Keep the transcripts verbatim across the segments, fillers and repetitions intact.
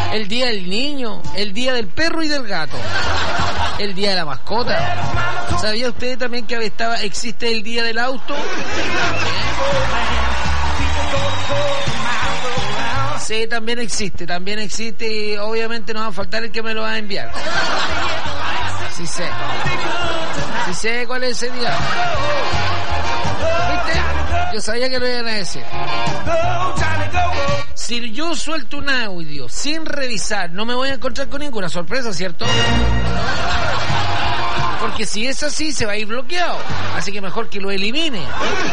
el día del niño, el día del perro y del gato, el día de la mascota. ¿Sabía usted también que estaba, existe el día del auto? Sí, también existe, también existe y obviamente no va a faltar el que me lo va a enviar. Sí sé. Sí sé cuál es ese día. ¿Viste? Yo sabía que lo iban a decir. Si yo suelto un audio sin revisar, no me voy a encontrar con ninguna sorpresa, ¿cierto? Porque si es así, se va a ir bloqueado. Así que mejor que lo elimine.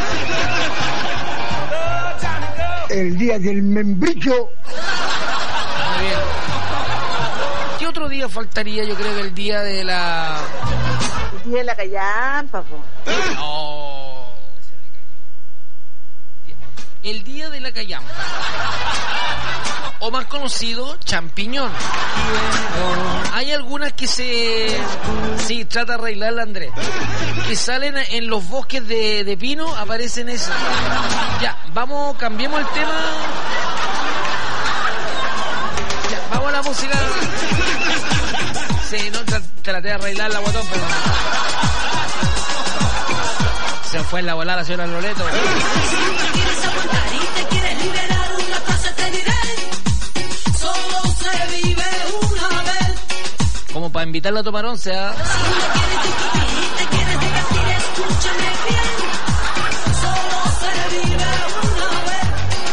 El día del membrillo. Muy bien. ¿Qué otro día faltaría? Yo creo que el día de la... El día de la callampa, po. Oh, el día de la callampa. O más conocido, champiñón. Hay algunas que se... Sí, trata de arreglarla, Andrés. Que salen en los bosques de, de pino, aparecen esas. Ya, vamos, cambiemos el tema. Ya, vamos a la música. Sí, no, tra traté de arreglarla, guatón, pero... Se fue en la volada la señora Loreto. Si quieres aguantar y te quieres liberar, una cosa te diré. Solo se vive una vez. Como para invitarla a tomar once, ¿ah? Si no quieres discutir y te quieres divertir, escúchame bien. Solo se vive una vez.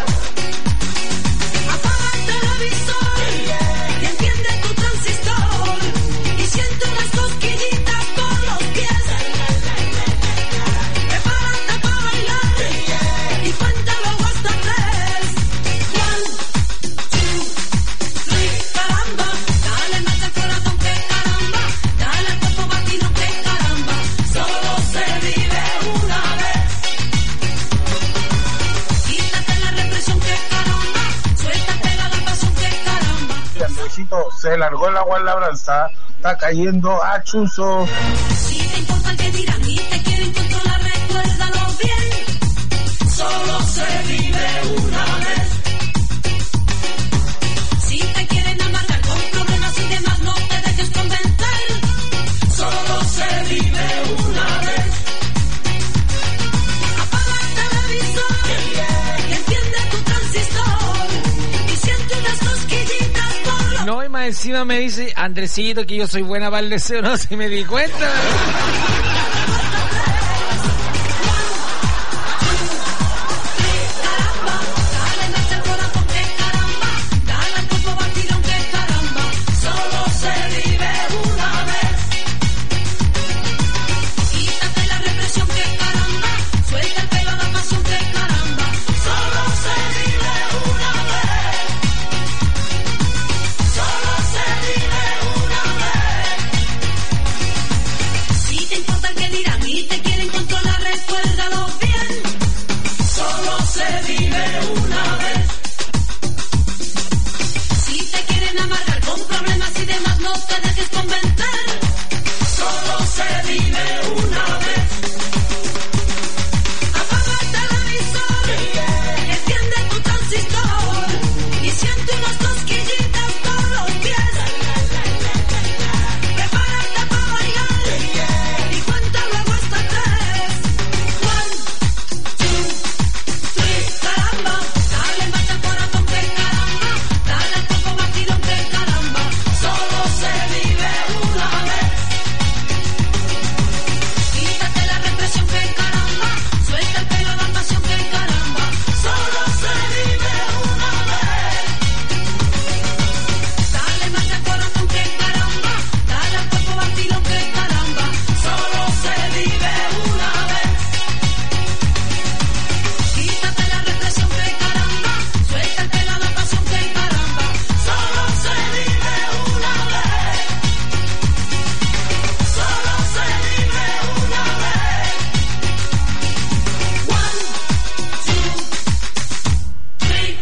Apaga el televisor y enciende tu transistor. Y siente unas cosquillitas por los pies. Prepárate para bailar y cuenta luego hasta tres. One, two, three, caramba. Dale más al corazón que caramba. Dale al cuerpo batido que caramba. Solo se vive una vez. Quítate la represión que caramba. Suéltate la pasión que caramba. Andresito se largó el agua en la branza. Está cayendo a chuzo. Si te importa el que dirán y te quieren controlar, recuérdalo bien. Solo se vive una vez. Si te quieren amargar con problemas y demás, no te dejes convencer. Solo se vive una vez. Apaga el televisor y enciende tu transistor. Y siente unas cosquillitas por los... No, y más encima me dice, Andresito, que yo soy buena para el deseo, no se me di cuenta. Caramba, dale más al corazón que caramba. Dale al cuerpo batido que caramba. Solo se vive una vez. Quítate la represión que caramba. Suelta el pelo, la pasión que caramba. Solo se vive una vez. Solo se vive una vez. Si te importa el que dirán y te quieren controlar, recuérdalo bien. Solo se vive una vez. Si te quieren amargar con problemas y demás, no te dejes convencer. Solo se vive una vez. Apaga el televisor, enciende tu transistor y siente unas cosquillitas por los pies. Prepárate para bailar y cuenta luego hasta tres. One, two, three, caramba. Dale más al corazón que caramba. Dale al cuerpo batido que caramba. Solo se vive una vez. Quítate la represión que caramba. Suelta el pelo, la pasión que caramba. Solo se vive una vez. Dale más al corazón que caramba. Dale al cuerpo batido que caramba. Solo se vive una vez. Quítate la represión que caramba. Suelta el pelo, la pasión que caramba. Solo se vive una vez. Solo se vive una vez. One, two, three.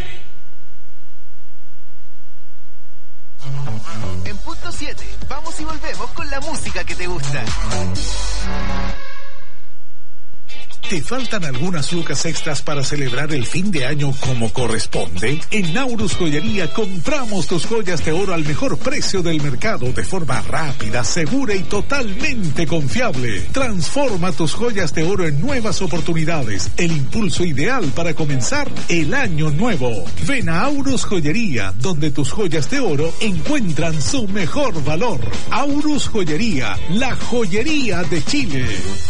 En punto siete, vamos y volvemos con la música que te gusta. ¿Te faltan algunas lucas extras para celebrar el fin de año como corresponde? En Naurus Joyería compramos tus joyas de oro al mejor precio del mercado de forma rápida, segura y totalmente confiable. Transforma tus joyas de oro en nuevas oportunidades, el impulso ideal para comenzar el año nuevo. Ven a Aurus Joyería, donde tus joyas de oro encuentran su mejor valor. Aurus Joyería, la joyería de Chile.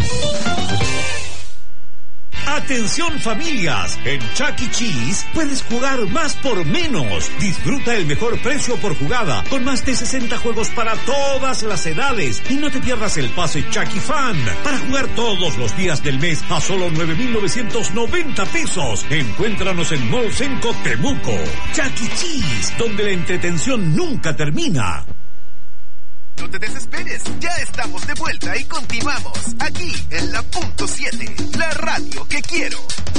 Atención familias, en Chuck E. Cheese puedes jugar más por menos. Disfruta el mejor precio por jugada, con más de sesenta juegos para todas las edades. Y no te pierdas el pase Chuck E. Fan, para jugar todos los días del mes a solo nueve mil novecientos noventa pesos. Encuéntranos en Mall Senco Temuco. Chuck E. Cheese, donde la entretención nunca termina. No te desesperes, ya estamos de vuelta y continuamos aquí en la punto siete, la radio que quiero.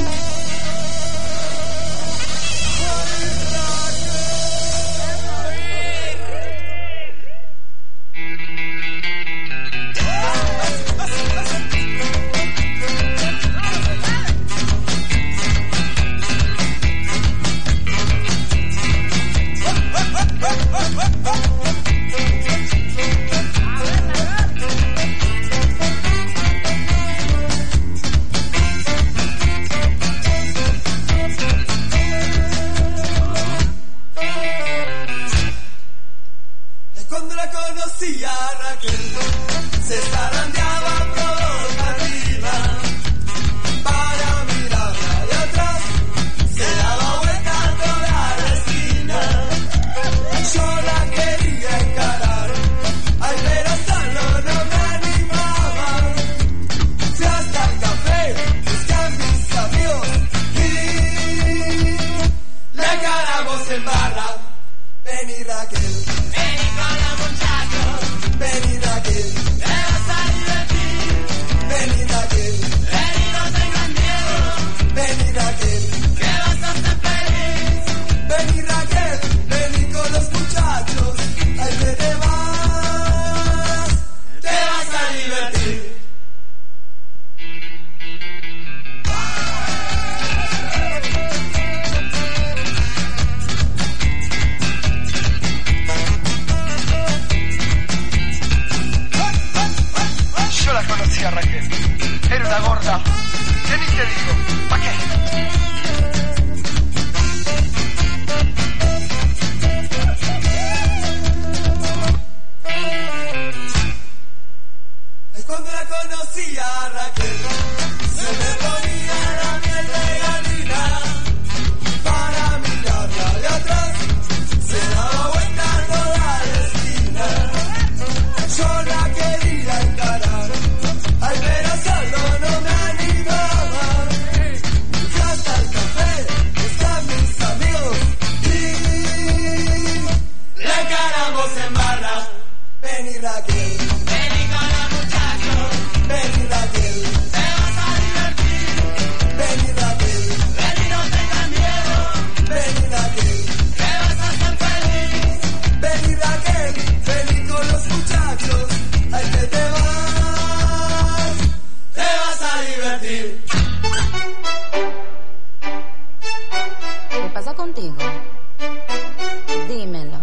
Se zarandeaba provocativa para mirarla de atrás, se daba vuelta a toda la esquina. Yo la quería encarar, ay, pero solo no me animaba. Fui hasta el café, busqué a mis amigos y la encaramos en barra. Vení Raquel, vení con los muchachos, vení Raquel, te vas a divertir. Vení Raquel, vení, no tengas miedo. Vení Raquel, que vas a ser feliz. Vení Raquel, vení con los muchachos, ahí que te vas, te vas a divertir. Yo la conocí a Raquel. Era una gorda. ¿Qué ni te digo? ¿Pa' qué? Es cuando la conocí a Raquel, se me ponía la miel de gallina. Para mirarla de atrás, se daba vuelta a toda la esquina. Yo la quería encarar, ay, pero solo no me animaba. Fui hasta el café, busqué a mis amigos y la encaramos en barra. Vení Raquel, vení con los muchachos, vení Raquel, te vas a divertir. Vení Raquel, vení, no tengas miedo. Vení Raquel, que vas a ser feliz. Vení Raquel, vení con los muchachos, ay, que te vas, te vas a divertir. ¿Qué pasa contigo? Dímelo.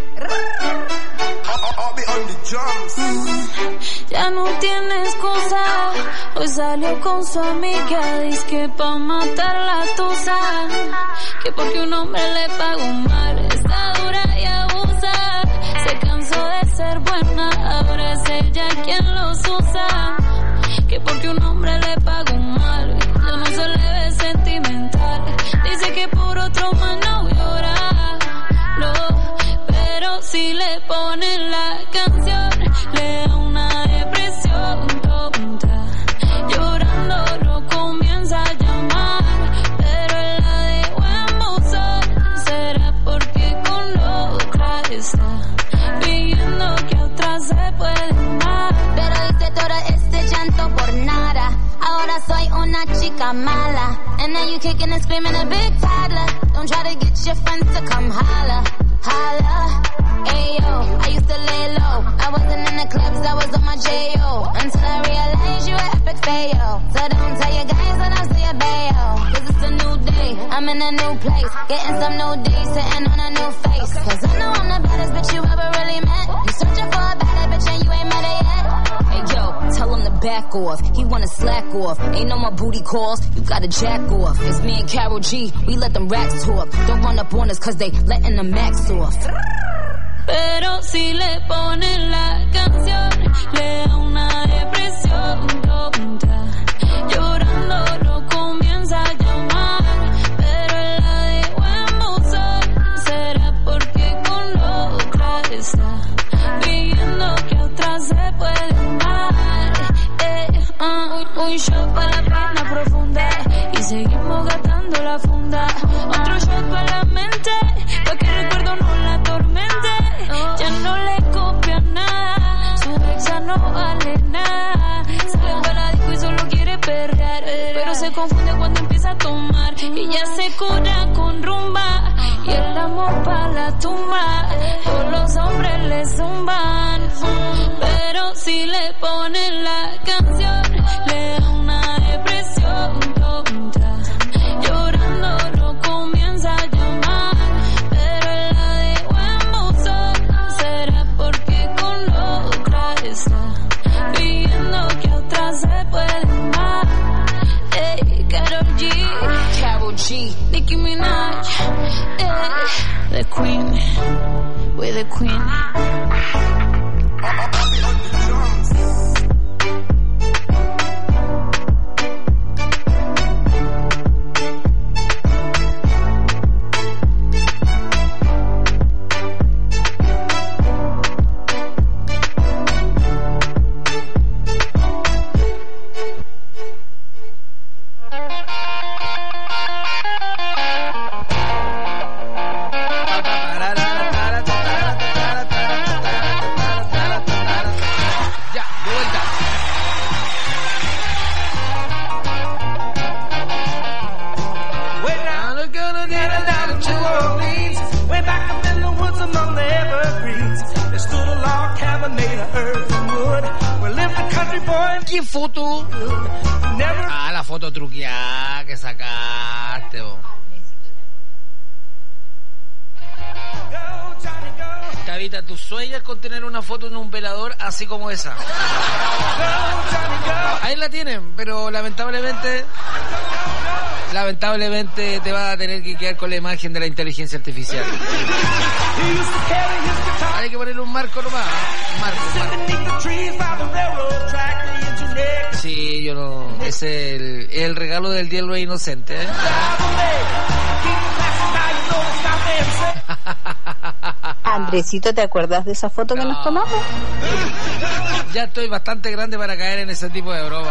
Ya no tiene excusa, hoy salió con su amiga, dice pa' matar la tusa, que porque un hombre le pagó mal, está dura y abusa, se cansó de ser buena, ahora es ella quien los usa, que porque un hombre le pagó mal, ya no se le ve sentimental, dice que por otro más no llora, no, pero si le ponen la canción, le da una depresión tonta, llorando lo comienza a llamar, pero él la dejó en buzón, será porque con la otra está pidiendo que otra se puede amar. Pero hice todo este llanto por nada, ahora soy una chica mala, and now you kicking and screaming a big toddler, don't try to get your friends to come holla, holla. Ayo, I used to lay low, I wasn't in the clubs, I was on my J O, until I realized you were epic fail, so don't tell your guys place. Getting some new days, sitting on a new face. Cause I know I'm the baddest bitch you ever really met. You searching for a bad bitch and you ain't met her yet. Hey yo, tell him to back off. He wanna slack off. Ain't no more booty calls, you gotta jack off. It's me and Karol G, we let them racks talk. Don't run up on us cause they letting the max off. Pero si le ponen la canción, le da una depresión tonta. Llorando lo comienza a llamar, pero él la dejó en buzón. Será porque con otra está pidiendo que otra se puede amar. Eh, uh, un shot para la pena profunda y seguimos gastando la funda. Otro shot para la mente, pa' que el recuerdo no la atormente. Ya no le copia nada, su ex ya no vale nada. Se va para la disco y solo quiere perrear, pero se confunde cuando empieza a tomar. Y ya se cura con rumba y el amor para la tumba. Todos los hombres le zumban, pero si le ponen la canción, le da una depresión tonta. Llorando lo comienza a llamar, pero él la dejó en buzón. Será porque con otra está pidiendo que otra se puede amar. Ey, Karol G, Karol G, Nicki Minaj, ey, the queen, we're the queen. ¿Qué foto? Ah, la foto truqueada que sacaste. Oh. Cavita, ¿tú sueñas con tener una foto en un velador así como esa? Ahí la tienen, pero lamentablemente lamentablemente te vas a tener que quedar con la imagen de la inteligencia artificial. Hay que ponerle un marco nomás. Marco, marco. Sí, yo no. Es el, el regalo del Día de los Inocentes, ¿eh? Andresito, ¿te acuerdas de esa foto no. que nos tomamos? Ya estoy bastante grande para caer en ese tipo de bromas.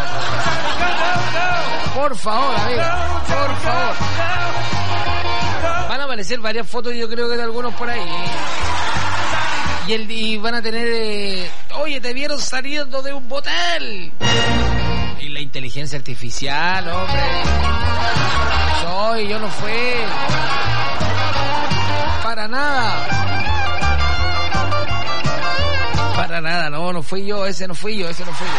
Por favor, amigo, por favor. Van a aparecer varias fotos, yo creo que de algunos por ahí. Y, el, y van a tener... Eh, oye, te vieron saliendo de un motel. Y la inteligencia artificial, hombre. Soy, yo no fui. Para nada. Para nada, no, no fui yo, ese no fui yo, ese no fui yo.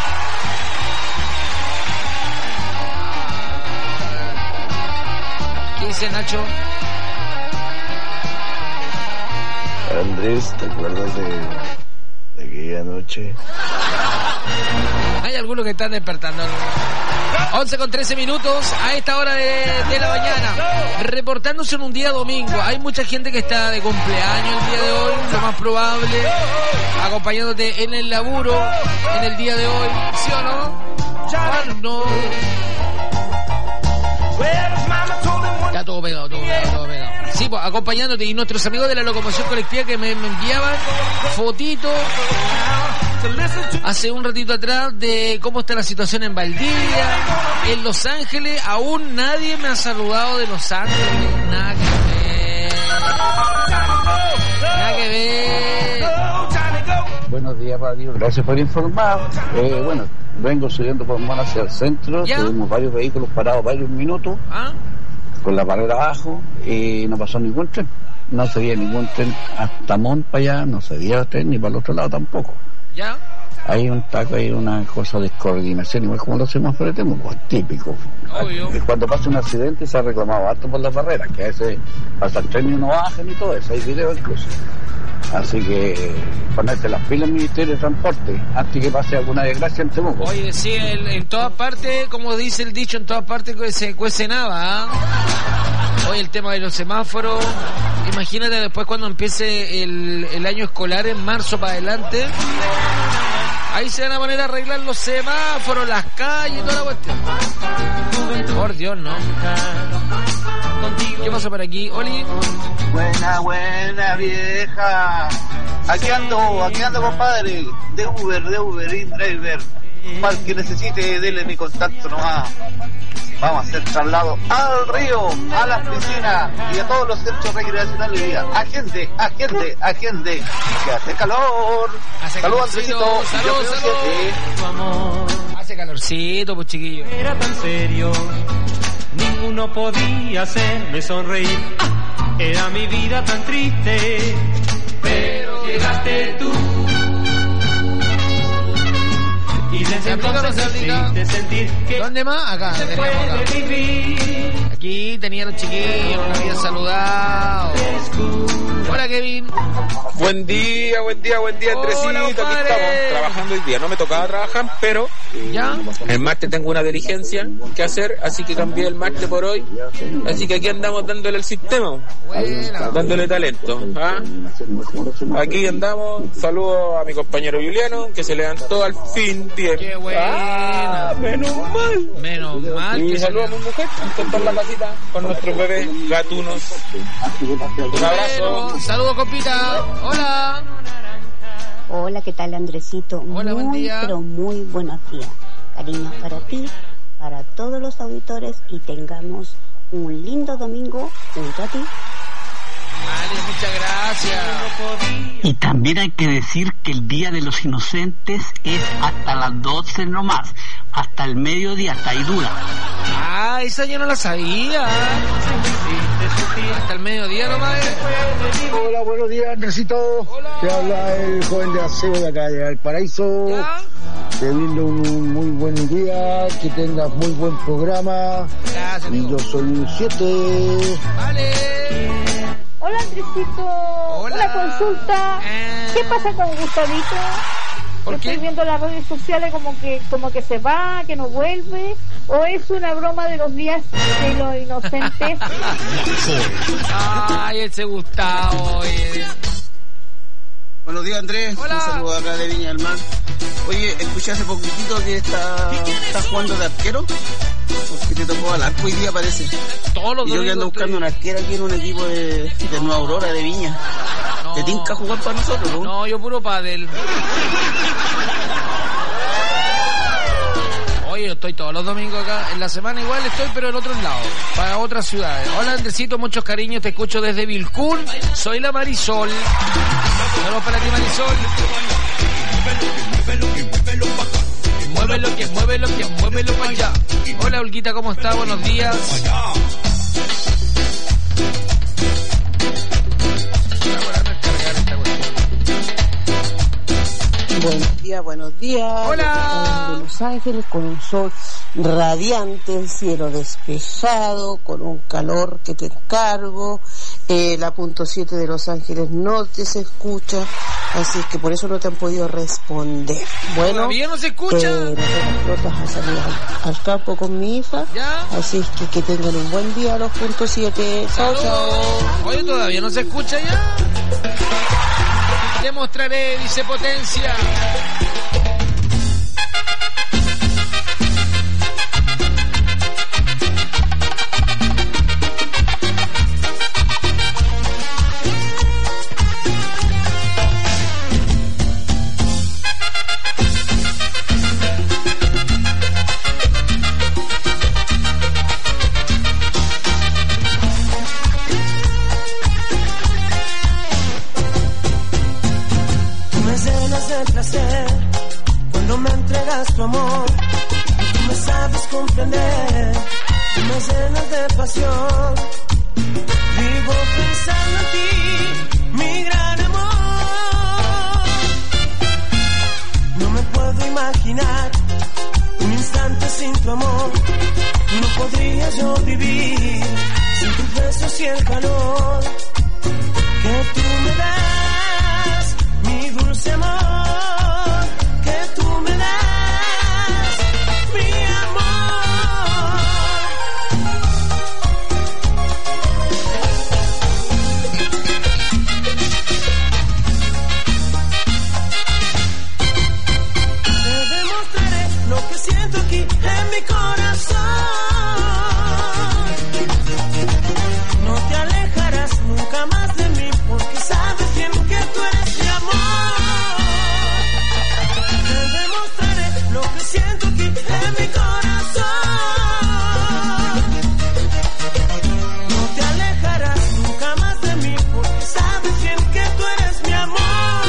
¿Qué dice Nacho? Andrés, ¿te acuerdas de, de aquella noche? Hay algunos que están despertando. once con trece minutos a esta hora de, de la mañana, reportándose en un día domingo. Hay mucha gente que está de cumpleaños el día de hoy, lo más probable, acompañándote en el laburo en el día de hoy, ¿sí o no? ¿Cuándo? Está todo pegado, todo pegado, todo pegado. Sí, pues, acompañándote, y nuestros amigos de la locomoción colectiva que me, me enviaban fotitos hace un ratito atrás de cómo está la situación en Valdivia, en Los Ángeles. Aún nadie me ha saludado de Los Ángeles. Nada que ver. Nada que ver. Buenos días, Radio. Gracias por informar. Eh, bueno, vengo subiendo por Mon hacia el centro. ¿Ya? Tuvimos varios vehículos parados varios minutos. ¿Ah? Con la barrera abajo y no pasó ningún tren. No se veía ningún tren hasta Mon para allá, no se veía tren ni para el otro lado tampoco. ¿Ya? hay un taco, hay una cosa de coordinación, igual como los semáforos de Temuco, es típico. Obvio. Cuando pasa un accidente se ha reclamado harto por las barreras, que a veces pasa el tren y no bajan y todo eso, hay videos incluso. Así que ponerte las pilas al Ministerio de Transporte antes que pase alguna desgracia en Temuco. Oye, sí, el, en todas partes, como dice el dicho, en todas partes se cuece nada, ¿eh? Hoy el tema de los semáforos, imagínate después cuando empiece el, el año escolar en marzo para adelante, ahí se van a poner a arreglar los semáforos, las calles y toda la cuestión. Por Dios, ¿no? ¿Qué pasa por aquí, Oli? Buena, buena, vieja. Aquí ando, aquí ando, compadre. De Uber, de Uber, InDriver. Para el que necesite, dele mi contacto nomás. Vamos a hacer traslado al río, a las piscinas y a todos los centros recreacionales de vida. Agente, agente, agente. Que hace calor. Hace Saludos, calorcito, Andresito. salud, Yo salud. tu amor. Hace calorcito, pues chiquillo. Era tan serio, ninguno podía hacerme sonreír. ¡Ah! Era mi vida tan triste, pero llegaste tú. Y desde entonces existe sentir que ¿dónde más? Acá, se teníamos acá. puede vivir. Aquí tenía los chiquillos, no habían saludado. Hola, Kevin. Buen día, buen día, buen día, Hola, Andresito. Aquí compadre. estamos trabajando hoy día. No me tocaba trabajar, pero ¿Ya? el martes tengo una diligencia que hacer, así que cambié el martes por hoy. Así que aquí andamos dándole el sistema, Buena. dándole talento. ¿Ah? Aquí andamos. Saludos a mi compañero Juliano, que se levantó al fin bien. Qué buena. Ah, menos mal. Menos mal. Y que saludos a mi mujer, que está en la casita con nuestros bebés gatunos. Un abrazo. Bueno, saludos, compita. Hola. Hola, ¿qué tal, Andresito? Hola, muy, buen día. pero muy buenos días. Cariños para ti, para todos los auditores y tengamos un lindo domingo junto a ti. Vale, muchas gracias. Y también hay que decir que el Día de los Inocentes es hasta las doce nomás, hasta el mediodía, hasta ahí dura. Ah, esa yo no la sabía. Hasta el mediodía nomás. eh. Hola, buenos días, Andresito. Te habla el joven de aseo de acá de Valparaíso. ¿Ya? Te brindo un muy buen día, que tengas muy buen programa. Gracias, Y amigo. yo soy un siete. Vale. Hola, Andresito. Hola. Una consulta. Eh. ¿Qué pasa con Gustavito? ¿Por Yo qué? Estoy viendo las redes sociales como que como que se va, que no vuelve, o es una broma de los días de los inocentes. Ay, ese Gustavo. eh. Buenos días, Andrés. Hola. Un saludo acá de Viña del Mar. Oye, escuché hace poquitito que está, está jugando de arquero. Porque te tocó al arco hoy día, parece. Todos los Y yo que ando domingos buscando un arquero aquí en un equipo de, de Nueva Aurora, de Viña. No. ¿Te tinca jugar para nosotros, no? No, yo puro pádel. Oye, yo estoy todos los domingos acá. En la semana igual estoy, pero en otros lados, para otras ciudades. Hola, Andresito, muchos cariños. Te escucho desde Vilcún. Soy la Marisol. Saludos para ti, Marisol. Muévelo que, muévelo que, muévelo para allá. Hola, Olguita, ¿cómo está? Buenos días. Buenos días, buenos días. Hola. De Los Ángeles con un sol radiante, el cielo despejado, con un calor que te encargo. Eh, la punto siete de Los Ángeles no te se escucha, así que por eso no te han podido responder. Bueno, ¿Todavía no se escucha? Eh, no tengo flotas a salir al, al campo con mi hija, ¿Ya? así es que que tengan un buen día los punto siete. Chao, chao. Oye, todavía no se escucha ya. Te mostraré, dice Potencia. De placer cuando me entregas tu amor y tú me sabes comprender, tú me llenas de pasión, vivo pensando en ti, mi gran amor, no me puedo besos y el calor que tú me das, mi dulce amor, que tú me das, mi amor. Te demostraré lo que siento aquí en mi corazón. No te alejarás nunca más de mí, porque sabes bien que tú eres mi amor. Te demostraré lo que siento aquí en mi corazón. No te alejarás nunca más de mí, porque sabes bien que tú eres mi amor.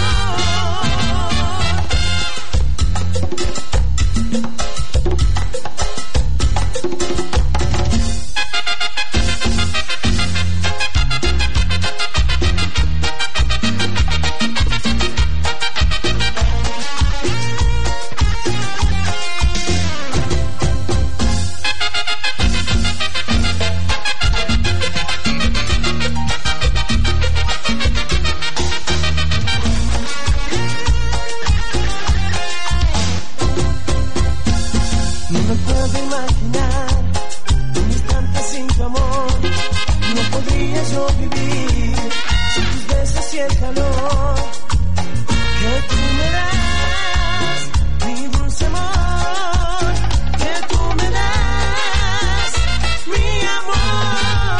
No me puedo imaginar un instante sin tu amor. No podría yo vivir sin tus besos y el calor que tú me das, mi dulce amor, que tú me das, mi amor.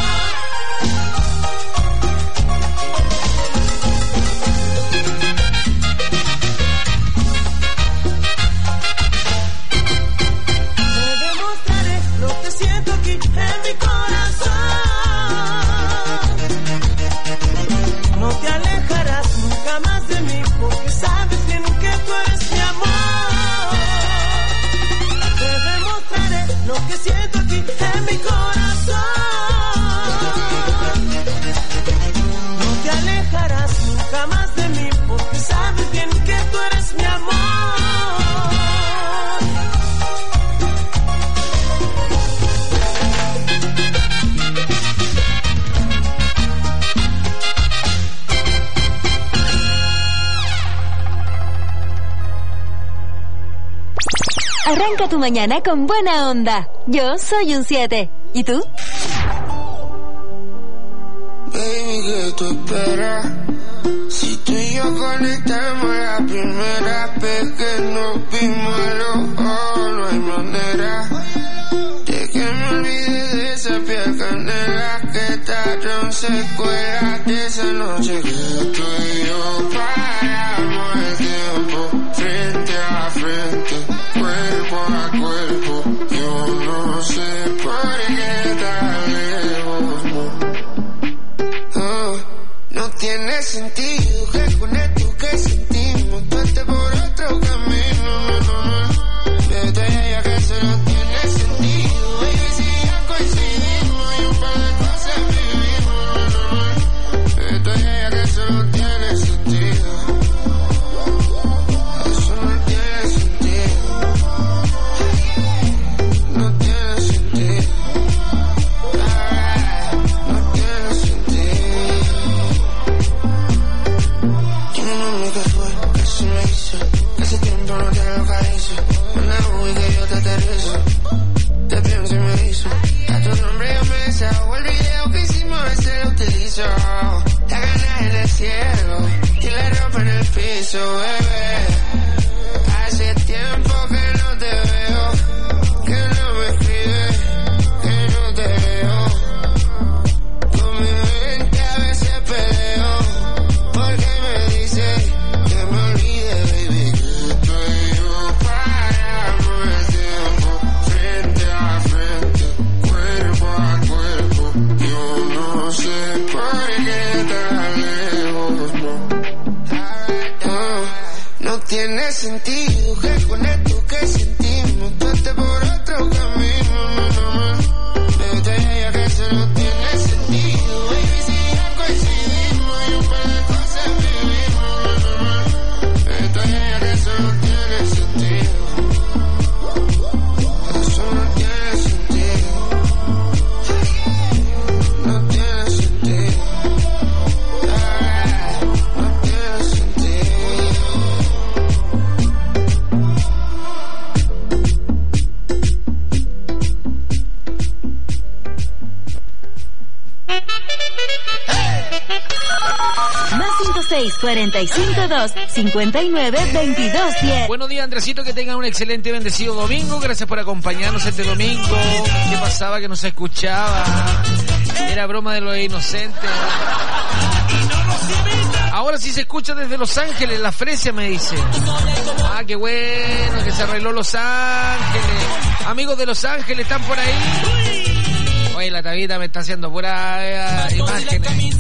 Te demostraré lo que siento aquí en mi corazón. No te alejarás nunca más de mí, porque sabes bien que tú eres mi amor. Te demostraré lo que siento aquí en mi corazón. No te alejarás nunca más de mí, porque sabes bien que tú eres mi amor. Arranca tu mañana con buena onda. Yo soy un siete. ¿Y tú? Baby, ¿qué tú esperas? Si tú y yo conectamos la primera vez que nos vimos a los ojos, no hay manera de que me olvide de esa piel canela que quedaron secuelas de esa noche que tú y yo paramos el tiempo frente a frente, cuerpo a cuerpo. Yo no sé por qué tan lejos, no. Oh, no tiene sentido que con esto que sentimos tú estés por otro camino, no, no, no. Desde ella que eso no tiene sentido, baby, si ya coincidimos y un par de cosas vivimos, no, no, no. Desde ella que eso no tiene sentido, eso no tiene sentido, no tiene sentido, ah, no tiene sentido. Tiene un nombre que fue, que se me hizo, que hace tiempo no te localizo. Una uy que yo te aterrizo, te pienso y me hizo. A tu nombre yo me deshago, el video que hicimos ese lo utilizo. La ganas en el cielo y la ropa en el piso, bebé. Hace tiempo que no te veo, que no me escribes, que no te veo. Con mi mente a veces peleo, porque me dice que me olvide, baby, que tú y yo paramos el tiempo frente a frente, cuerpo a cuerpo. Yo no sé por qué tan lejos, no. Oh, no tiene sentido que con esto que sentimos tú estés por otro camino, no, no, no. Desde ella que eso no tiene sentido, baby, si ya coincidimos y un par de cosas vivimos, no, no, no. Desde ella que eso no tiene sentido, eso no tiene sentido, no tiene cinco seis, cuatro cinco dos, cinco nueve, veintidós diez. Buenos días, Andresito, que tengan un excelente y bendecido domingo. Gracias por acompañarnos este domingo. ¿Qué pasaba que no se escuchaba? Era broma de los inocentes. Ahora sí se escucha desde Los Ángeles, La Fresia me dice. Ah, qué bueno, que se arregló Los Ángeles. Amigos de Los Ángeles, ¿están por ahí? Oye, la tabita me está haciendo pura eh, imágenes.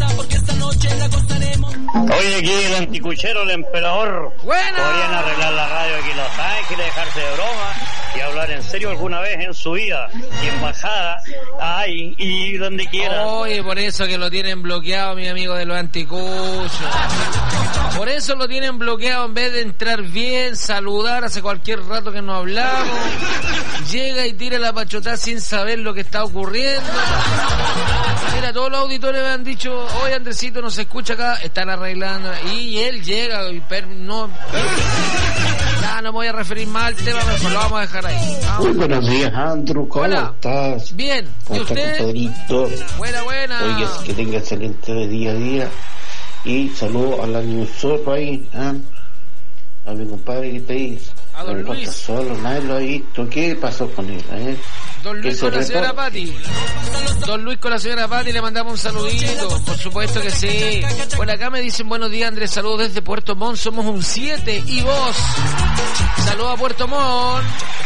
Oye, aquí el anticuchero, el emperador. ¡Buena! Podrían arreglar la radio aquí en Los Ángeles, dejarse de broma y hablar en serio alguna vez en su vida. Y en bajada, ay, y donde quiera. Oye, por eso que lo tienen bloqueado, mi amigo de los anticuchos. Por eso lo tienen bloqueado, en vez de entrar bien, saludar, hace cualquier rato que no hablamos. Llega y tira la pachotada sin saber lo que está ocurriendo. Mira, todos los auditores me han dicho, oye, Andresito, no se escucha acá, están arreglando. Y él llega y per, no... Ya no me voy a referir mal al tema, mejor lo vamos a dejar ahí. Vamos. Muy buenos días, Andrew, ¿cómo Hola. estás? Bien, ¿Cómo ¿y está, usted? compadrito? Buena, buena. Oye, que tenga excelente día a día. Y saludo a la Ñusoto ahí, ¿eh? A mi compadre que está ahí. A don No Luis. está solo, nadie lo ha visto. ¿Qué pasó con él, eh? Don Que Luis se con la señora reporte. Pati. Don Luis con la señora Pati, le mandamos un saludito. Por supuesto que sí. Bueno, acá me dicen buenos días, Andrés. Saludos desde Puerto Montt. Somos un siete. ¿Y vos? Saludos a Puerto Montt.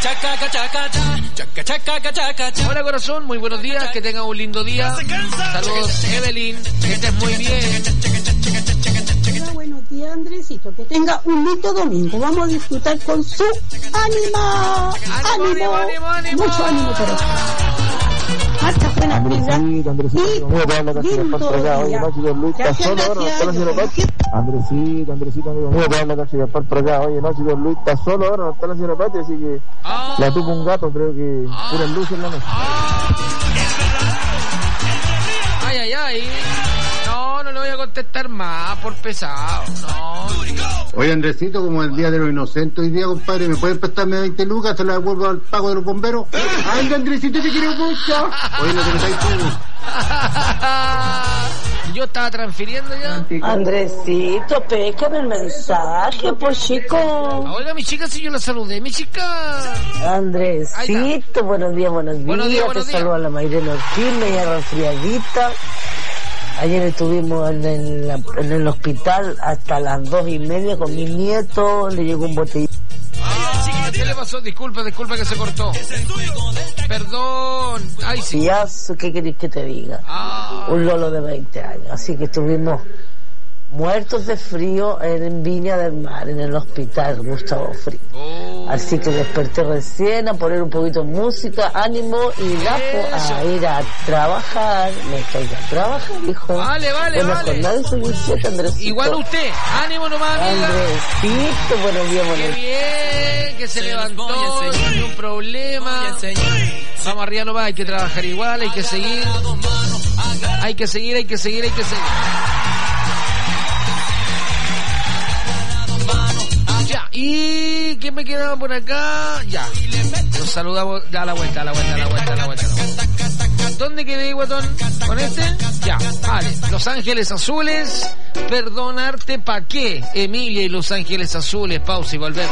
Hola, corazón. Muy buenos días. Que tengan un lindo día. Saludos, Evelyn. Que estés muy bien. Hola, buenos días, Andresito. Que tenga un lindo domingo. Vamos a disfrutar con su ánimo. Ánimo, ánimo, ánimo. mucho ánimo para usted. Hasta buena actividad. Andresito, Andresito, muy buena la calle por acá. Oye, noche de Luis, ¿estás solo ahora? ¿No está la señora Pati? Andresito, Andresito, amigo, muy buena la calle por acá. Oye, noche de Luis, ¿estás solo ahora? ¿No está la señora Pati? Así que la tuvo un gato, creo que pura luz en la noche. Ay, ay, ay. No, no le voy a contestar más por pesado. No. Oye, Andresito, como el día de los inocentes hoy día, compadre, ¿me pueden prestarme veinte lucas? Se las devuelvo al pago de los bomberos. ¡Ay, Andresito, te quiero mucho! Oye, lo que me estáis diciendo. Yo estaba transfiriendo ya. Andresito, pécame el mensaje, pues chico. Oiga, mi chica, si yo la saludé, mi chica. Andresito, buenos días, buenos días. Buenos días, buenos Te días. saludo a la Mayrena Ortiz, media resfriadita. Ayer estuvimos en el, en el hospital hasta las dos y media con mi nieto, le llegó un botellito. Ah, ¿qué le pasó? Disculpa, disculpa que se cortó. Perdón. Ay, sí. Piazo, ¿qué querés que te diga? Ah. Un lolo de veinte años. Así que estuvimos muertos de frío en Viña del Mar, en el hospital Gustavo Frío. Oh. Así que desperté recién a poner un poquito de música, ánimo y lapo a ir a trabajar. Me estoy a trabajar, hijo. Vale, vale, Buenas vale. jornadas, soy un siete, Andresito. Igual usted. Ánimo nomás, amiga. Andresito, buenos días, buenos Qué días. bien, que se levantó, sin un problema. Vamos arriba nomás, hay que trabajar igual, hay que seguir. Hay que seguir, hay que seguir, hay que seguir. Ya, ¿y qué me quedaba por acá? Ya, nos saludamos, ya a la vuelta, a la vuelta, a la vuelta, a la vuelta. ¿Dónde quedé, guatón? ¿Con este? Ya, vale. Los Ángeles Azules, perdonarte pa' qué. Emilia y Los Ángeles Azules, pausa y volvemos.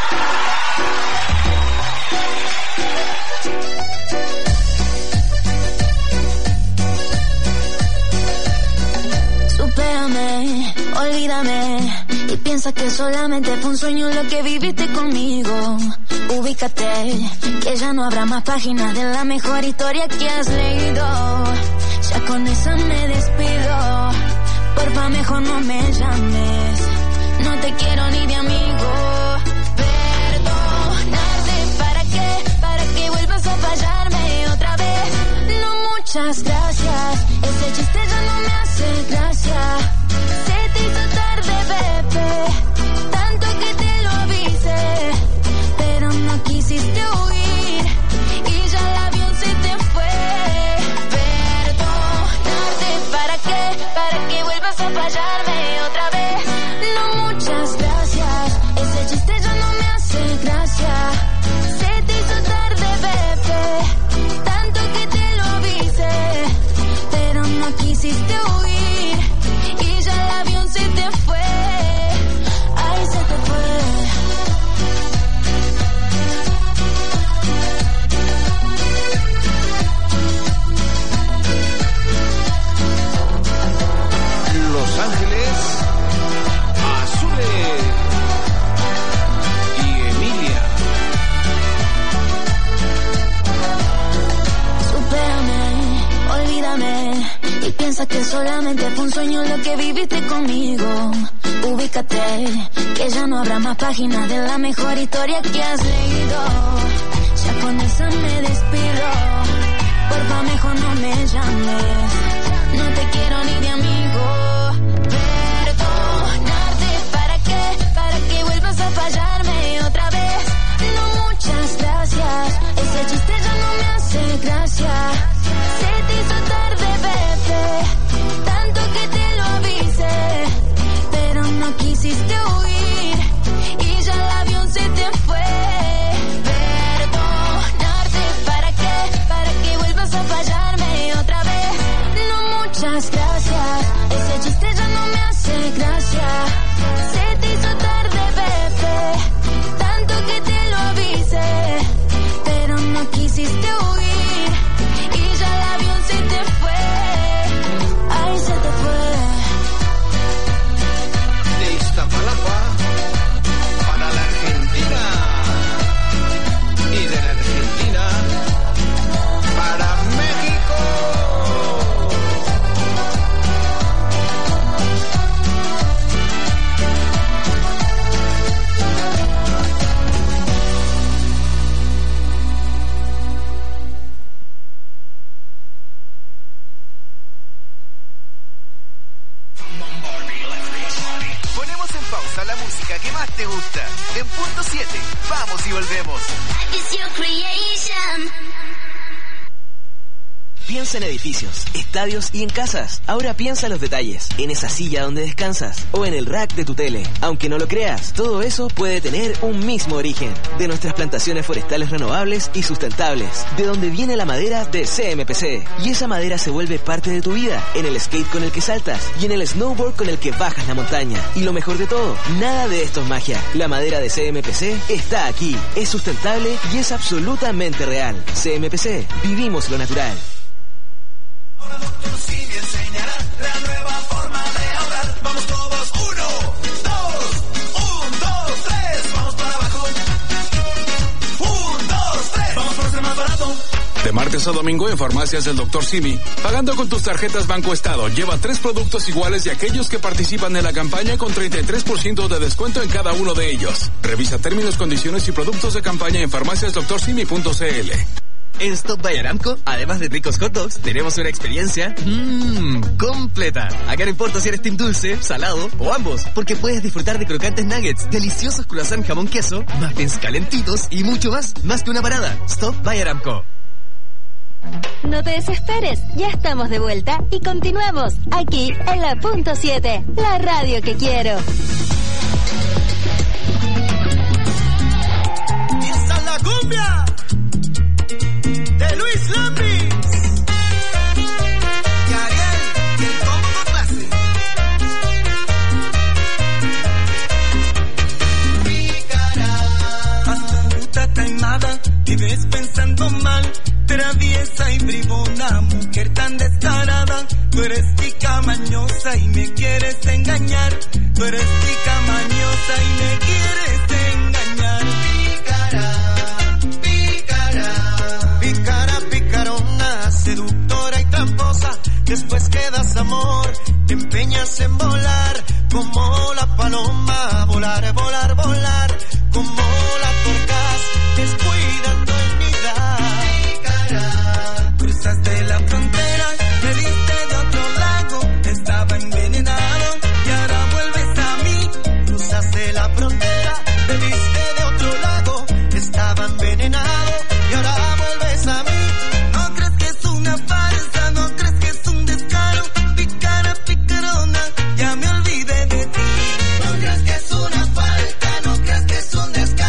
Supérame, olvídame y piensa que solamente fue un sueño lo que viviste conmigo. Ubícate, que ya no habrá más páginas de la mejor historia que has leído. Ya con eso me despido, porfa mejor no me llames, no te quiero ni de amigo. Perdonarte, ¿para qué? Para que vuelvas a fallarme otra vez. No, muchas gracias, ese chiste ya no me hace gracia. Se te hizo tarde, bebé, tanto que te lo avisé, pero no quisiste huir y ya el avión se te fue. Perdonarte, ¿para qué? Para que vuelvas a fallarme otra vez. No, muchas gracias, te fue. Ay, se te fue. Los Ángeles Azules y Emilia. Supérame, olvídame y piensa que solamente fue un sueño lo que viviste conmigo. Ubícate, que ya no habrá más páginas de la mejor historia que has leído. Ya con eso me despido. Porfa, mejor no me llames. No te quiero ni de amigo. Perdonarte, ¿para qué? Para que vuelvas a fallarme otra vez. No, muchas gracias. Ese chiste ya no me hace gracia. Se te hizo tarde, bebé. Tanto que te lo avisé. Pero no quisiste huir. Y ya el avión se te fue. Perdonarte, ¿para qué? Para que vuelvas a fallarme otra vez. No, muchas gracias. Ese chiste ya no me hace gracia. Se te hizo tarde, bebé. Tanto que te lo avisé. Pero no quisiste huir. Y ya el avión se te fue. Ay, se te fue. De Iztapalapa para la Argentina y de la Argentina para México. Ponemos en pausa la música que más te gusta. En punto siete, vamos y volvemos. It's your creation. Piensa en edificios, estadios y en casas. Ahora piensa en los detalles, en esa silla donde descansas o en el rack de tu tele. Aunque no lo creas, todo eso puede tener un mismo origen. De nuestras plantaciones forestales renovables y sustentables. De donde viene la madera de C M P C. Y esa madera se vuelve parte de tu vida. En el skate con el que saltas y en el snowboard con el que bajas la montaña. Y lo mejor de todo, nada de esto es magia. La madera de C M P C está aquí. Es sustentable y es absolutamente real. C M P C, vivimos lo natural. Doctor Simi enseñará la nueva forma de ahorrar. Vamos todos, uno, dos, un, dos, tres, vamos para abajo. Un, dos, tres, vamos por ser más barato. De martes a domingo en farmacias del doctor Simi. Pagando con tus tarjetas Banco Estado, lleva tres productos iguales de aquellos que participan en la campaña con treinta y tres por ciento de descuento en cada uno de ellos. Revisa términos, condiciones y productos de campaña en farmacias doctor simi punto c l. En Stop by Aramco, además de ricos hot dogs, tenemos una experiencia mmm, completa. Acá no importa si eres team dulce, salado o ambos, porque puedes disfrutar de crocantes nuggets, deliciosos croissant jamón queso, muffins calentitos y mucho más, más que una parada. Stop by Aramco. No te desesperes, ya estamos de vuelta y continuamos aquí en la punto siete, la radio que quiero. ¡Esa la cumbia! De Luis Lambis y Ariel, y el combo con clase. Pícara, astuta, taimada, vives pensando mal, traviesa y bribona, mujer tan descarada. Tú eres tica mañosa y me quieres engañar. Tú eres tica mañosa y me quieres engañar. Pícara. Pícara, picarona, seductora y tramposa. Después quedas amor, te empeñas en volar como la paloma. Volar, volar, volar como la torcas, descuidando en vida. Pícara, cruzaste la frontera, me diste de otro lago. Estaba envenenado y ahora vuelves a mí. Cruzaste la frontera, me diste de otro lago. Estaba envenenado y ahora vuelves a mí. No crees que es una farsa, no crees que es un descaro. Picara, picarona, ya me olvidé de ti. No crees que es una falta, no crees que es un descaro.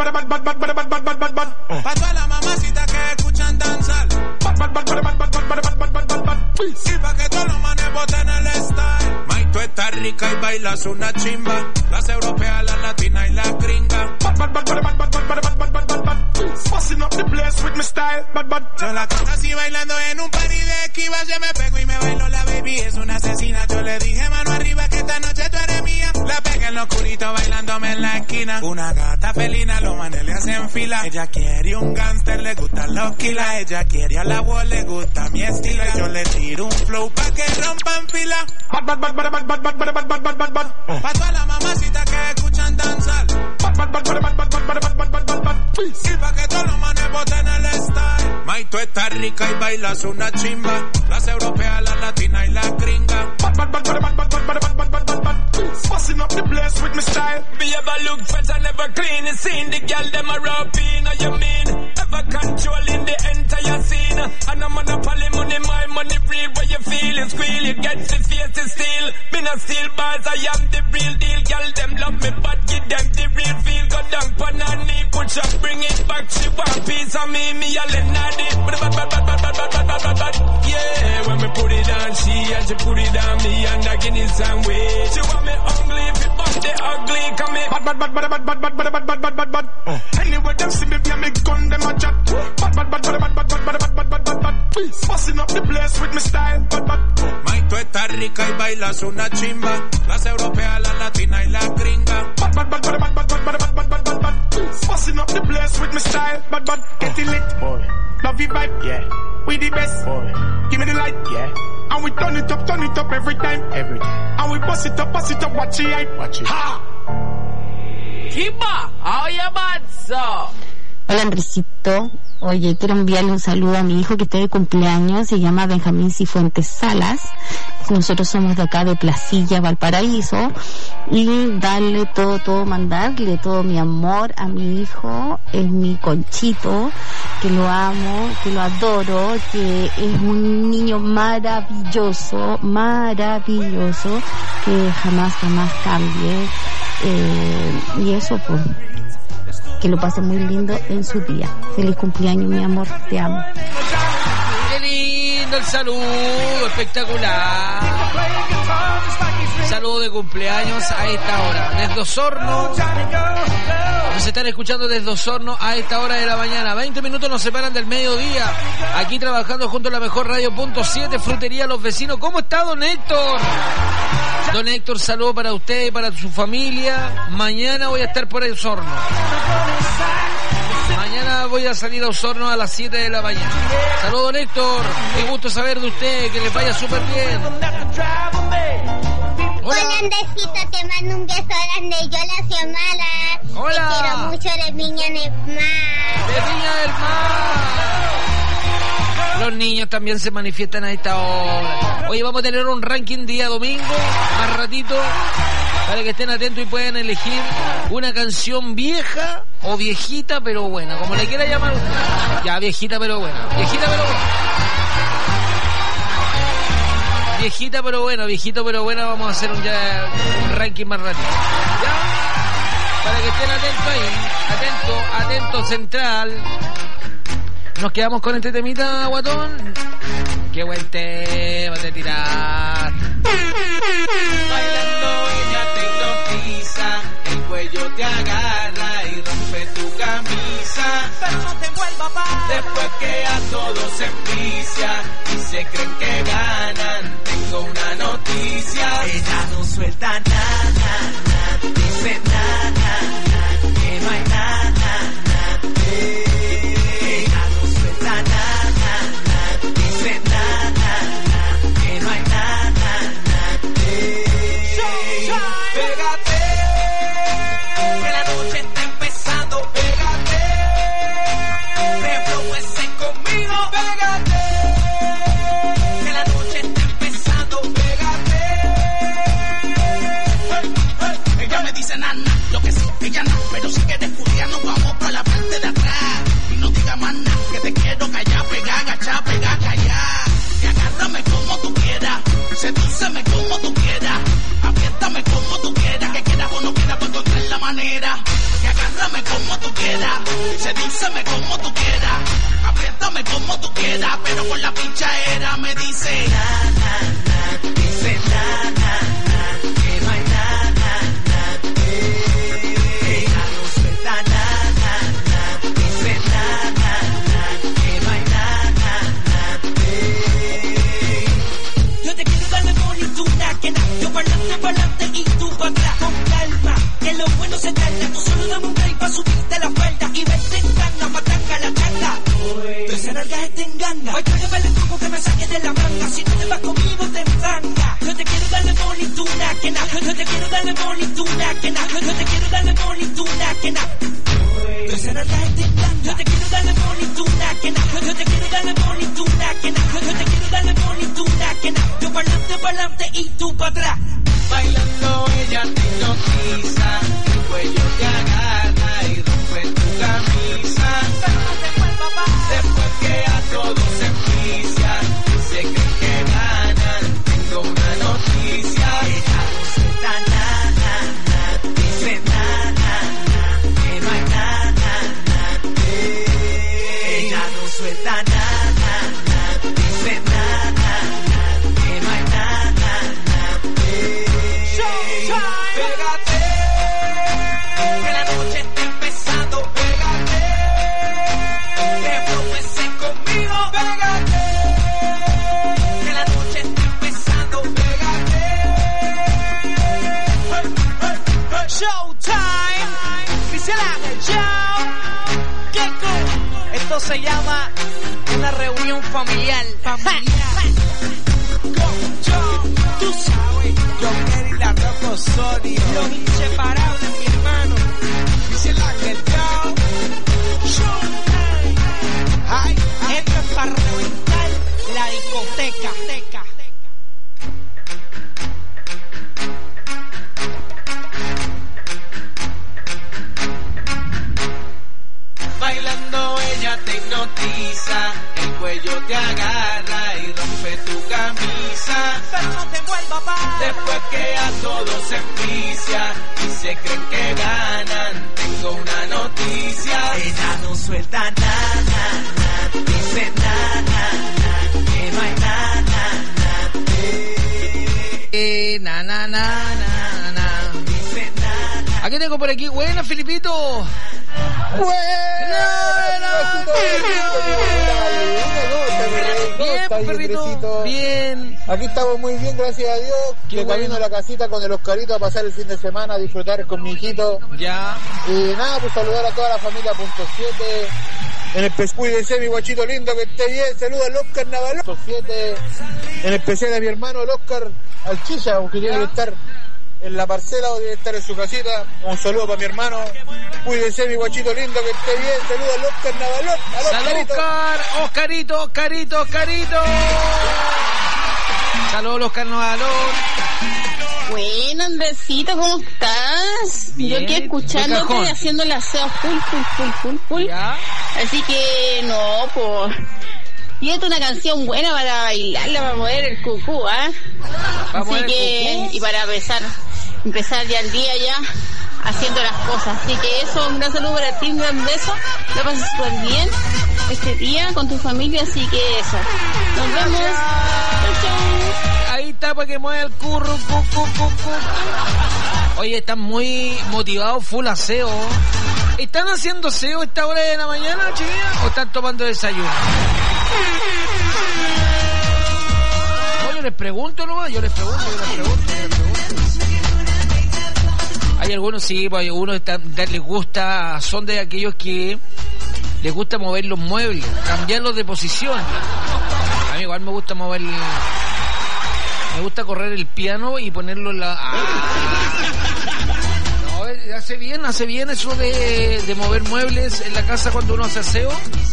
Pa' todas las mamacitas que escuchan danzar. Y pa' que todos los manes boten el style. May, tú estás rica y bailas una chimba. Las europeas, las latinas y las gringas. Busting up the place with my style. Yo la conocí bailando en un party de esquivas. Ya me pego y me bailo, la baby es una asesina. Yo le dije mano arriba que esta noche tú eres mía. La pegué en lo oscurito bailándome en la esquina. Una gata felina, los manes le hacen fila. Ella quiere un gangster, le gustan los kilas. Ella quiere a la voz, le gusta mi estilo. Y yo le tiro un flow pa' que rompan fila. Pa' todas las mamacitas que escuchan danzar. Y pa' que todos los manes boten el style. May, tú estás rica y bailas una chimba. Las europeas, las latinas y las gringas. Busting up the place with my style. Be ever look fresh and never clean. You seen the girl them a rapping, or you mean? Ever controlling the entire scene. And I'm monopoly money, my money real. Where you feel it, squeal, you get the face to steal. Me not steal bars, I am the real deal. Girl them love me, but give them the real feel. Go down, panani, push up, bring it back. She want piece of me, me a let naughty. Yeah, when me put it on she and she put it on me and I give it some way. She want me ugly, if it bump the ugly, come me bad, bad, bad, bad, bad, bad, bad, bad, bad, bad, bad, bad. Anyway, them see me, me and me gun, them a chat. Bad, bad, bad, bad, bad, bad, bad, bad, bad, bad, bad, bad. Busting up the place with my style. Bad, bad. May, tú estás rica y bailas una chimba. Las europeas, las latinas y las gringas. Bad, bad, bad, bad, bad, bad, bad, bad, bad, bad, bad, bad. Busting up the place with my style. Bad, bad. Get it lit, boy. Love you vibe, yeah. We the best, boy. Give me the light, yeah. And we turn it up, turn it up every time, every time. And we bust it up, bust it up, watch it, watch it. Ha! Kimba, oye, Manso. Hola, Andresito. Oye, quiero enviarle un saludo a mi hijo que está de cumpleaños. Se llama Benjamín Cifuentes Salas. Nosotros somos de acá de Placilla, Valparaíso. Y darle todo, todo, mandarle todo mi amor a mi hijo. Es mi Conchito, que lo amo, que lo adoro, que es un niño maravilloso, maravilloso, que jamás, jamás cambie. Eh, y eso, pues, que lo pase muy lindo en su día. Feliz cumpleaños, mi amor, te amo. Qué lindo el saludo, espectacular. Saludo de cumpleaños a esta hora. Desde Osorno, nos están escuchando desde Osorno a esta hora de la mañana. veinte minutos nos separan del mediodía. Aquí trabajando junto a la mejor radio punto siete, Frutería Los Vecinos. ¿Cómo está, don Héctor? Don Héctor, saludo para usted y para su familia. Mañana voy a estar por el Osorno. Mañana voy a salir a Osorno a las siete de la mañana. Saludos, don Héctor. Qué gusto saber de usted, que le vaya súper bien. Hola, Andresito, te mando un beso grande. Yo la Xiomara. Hola. Te quiero mucho de Viña del Mar. De Viña del Mar. Los niños también se manifiestan a esta hora. Oye, vamos a tener un ranking día domingo, más ratito, para que estén atentos y puedan elegir una canción vieja o viejita pero buena, como le quiera llamar usted. Ya, viejita pero buena. Viejita pero buena. Viejita pero buena, viejito pero buena, vamos a hacer un, ya, un ranking más ratito. ¿Ya? Para que estén atentos ahí. Atento, atento, central. Nos quedamos con este temita, guatón. Qué buen tema te tiraste. Bailando ella te hipnotiza, el cuello te agarra y rompe tu camisa. Pero no te vuelva pa. Después que a todos se envicia y se creen que ganan, tengo una noticia. Ella no suelta nada, nada, dice nada, nada, que no hay nada, nada. Eh. Hey! díceme como tú quieras, apriétame como tú quieras, pero con la pichadera me dice na, na, na, dice na, na, na, que no hay na, na, na, eh, ella no suelta na, na, na, dice na, na, na, que no hay na, na, na, eh. Yo te quiero darme bonituna, que na, yo pa'lante, pa'lante y tú pa' atrás, con calma, que lo bueno se tarda, tú solo dame un break pa' subirte la falda y vete en gana, matanga la charla. Tú esa larga te enganga, voy a llevarle el truco que me saque de la manga, si no te vas conmigo te enfanga. Yo te quiero darle bonituna, que na, yo te quiero darle bonituna, que na, yo te quiero darle bonituna, que na. Tú esa larga te enganga, yo te quiero darle bonituna, que na, yo te quiero darle bonituna, que na, yo te quiero darle bonituna, que na. Yo pa'lante, pa'lante y tú pa' atrás. Bailando ella te hipnotiza, el cuello te agarra y rompe tu camisa. Pero no te vuelva más. Después que a todos se envicia, se creen que ganan. Tengo una noticia. Ella no suelta na, na, na, dice na, na, na, que no hay na, na, na, eh. Ella no suelta na, na, na, dice na, na, na, que no hay na, na, na, eh. Pégate, que la noche está empezando. Pégate, reprómese conmigo. Pégate, que la noche está empezando. Pégate, hey, hey, hey. Showtime, dice la chao. ¿Qué co? Esto se llama una reunión familiar. Familiar. Yo, tú sabes, yo quiero la Rock Osorio, los inseparables, mi hermano. Dice la que yo, ay, esto es para reventar la discoteca. Bailando ella te hipnotiza, el cuello te agarra y rompe tu camisa. Pero no te vuelva más. Después que a todos se envicia y se creen que ganan, tengo una noticia. Ella no suelta na, na, na, dice na, na, na, que no hay na, na, na, eh. Eh, na, na, na, na, na. Dice na, na. Aquí tengo por aquí, buena, Filipito. Buena, bien, perrito, bien. Aquí estamos muy bien, gracias a Dios. Qué de bueno. camino a la casita con el Oscarito a pasar el fin de semana, a disfrutar con mi hijito. Ya. Y nada, pues saludar a toda la familia punto siete. En especial, cuídense, mi guachito lindo, que esté bien. Saluda al Oscar Navalón. punto siete. En especial a mi hermano, el Oscar Alchilla, aunque tiene que estar en la parcela o debe estar en su casita. Un saludo para mi hermano. Cuídense, mi guachito lindo, que esté bien. Saludos al Oscar Navalón. Al Salud, Oscar, Oscarito, Oscarito, Oscarito. Saludos, Oscar Navalón. Bueno, Andresito, ¿cómo estás? Bien, Yo aquí escuchándote y haciendo el aseo full, full, full, full, full. ¿Ya? Así que, no, pues... Y esta es una canción buena para bailarla, para mover el cucú, ¿ah? ¿eh? Así que, y para empezar, empezar ya el día ya haciendo las cosas. Así que eso, un gran saludo para ti, un gran beso. Lo pasas súper bien este día con tu familia, así que eso. Nos vemos. Chau, chau. Ahí está para que mueva el curro, cu, cu, cu, cu. Oye, están muy motivados, full aseo. ¿Están haciendo aseo a esta hora de la mañana, chiquillas? ¿O están tomando desayuno? No, yo les pregunto nomás, yo les pregunto, yo les pregunto, yo les pregunto. Hay algunos, sí, pues hay algunos están, les gusta, son de aquellos que les gusta mover los muebles, cambiarlos de posición. A mí igual me gusta mover, me gusta correr el piano y ponerlo en la... ¡Ah! No, hace bien, hace bien eso de, de mover muebles en la casa cuando uno hace aseo.